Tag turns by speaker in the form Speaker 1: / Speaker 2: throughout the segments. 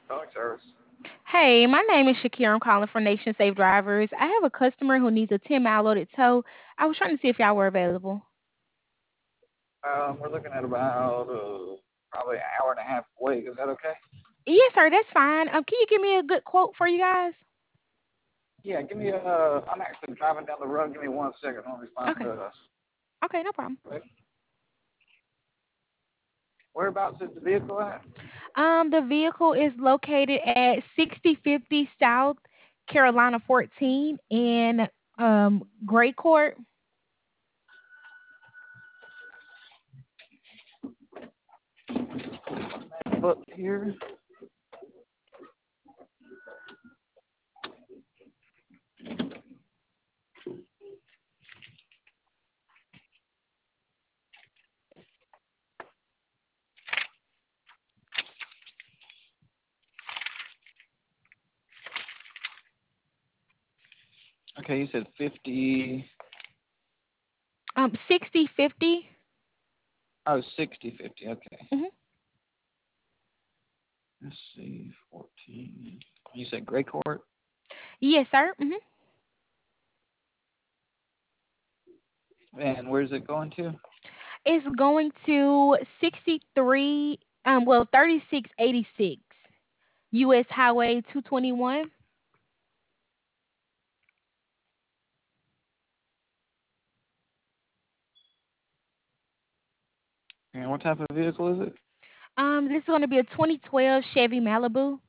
Speaker 1: Phone service.
Speaker 2: Hey, my name is Shakira. I'm calling for Nation Safe Drivers. I have a customer who needs a 10-mile loaded tow. I was trying to see if y'all were available.
Speaker 1: We're looking at about probably an hour and a half wait. Is that okay?
Speaker 2: Yes, sir, that's fine. Can you give me a good quote for you guys?
Speaker 1: Yeah, give me I'm actually driving down the road. Give me 1 second. Let me find
Speaker 2: Okay. Okay, no problem.
Speaker 1: wait, whereabouts is the vehicle at?
Speaker 2: The vehicle is located at 6050 South Carolina 14 in Gray Court.
Speaker 1: Look here. Okay, you said 50.
Speaker 2: 6050.
Speaker 1: Oh, 60/50. Okay.
Speaker 2: Mhm.
Speaker 1: Let's see, 14. You said Gray Court?
Speaker 2: Yes, sir. Mhm.
Speaker 1: And where's it going to?
Speaker 2: It's going to 3686 US Highway 221.
Speaker 1: And what type of vehicle is it?
Speaker 2: This is going to be a 2012 Chevy Malibu.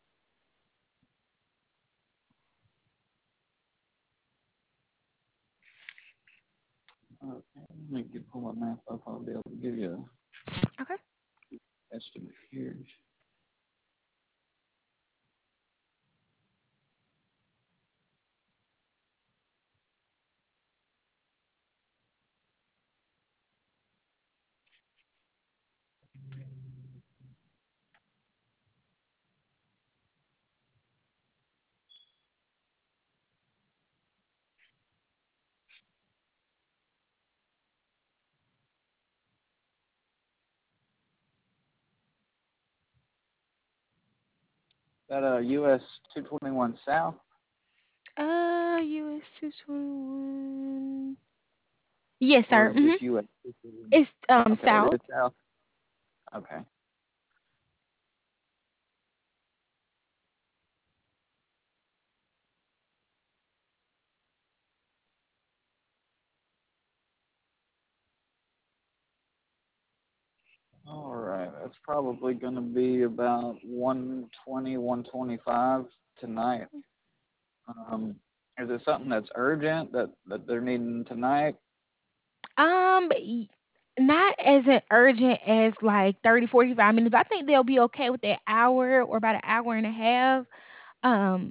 Speaker 1: Okay, let me pull my map up. I'll be able to give you an
Speaker 2: Okay.
Speaker 1: estimate here. That US 221 South,
Speaker 2: US 221. Yes,
Speaker 1: or
Speaker 2: sir.
Speaker 1: is this
Speaker 2: Mhm.
Speaker 1: US 221?
Speaker 2: It's
Speaker 1: Okay, it
Speaker 2: south.
Speaker 1: is South. Okay. All right, that's probably going to be about 120, 125 tonight. Um, is it something that's urgent that they're needing tonight?
Speaker 2: Y- Not as an urgent as like 30, 45 minutes. I think they'll be okay with that hour or about an hour and a half. Um,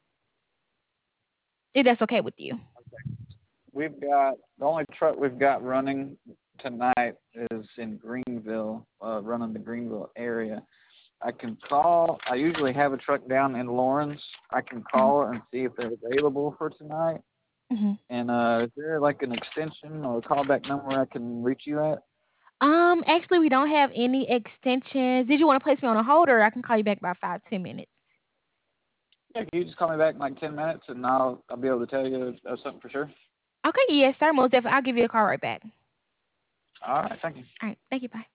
Speaker 2: if that's okay with you.
Speaker 1: We've got the only truck we've got running tonight is in Greenville, running the Greenville area. I can call. I usually have a truck down in Lawrence. I can
Speaker 2: Mhm.
Speaker 1: call and see if they're available for tonight.
Speaker 2: Mhm.
Speaker 1: And is there like an extension or a callback number I can reach you at?
Speaker 2: Actually, we don't have any extensions. Did you want to place me on a hold, or I can call you back about 5, 10 minutes?
Speaker 1: Yeah, can you just call me back in like 10 minutes and I'll be able to tell you something for sure.
Speaker 2: Okay, yes, sir. Most definitely. I'll give you a call right back.
Speaker 1: All right, thank you.
Speaker 2: All right. Thank you. Bye.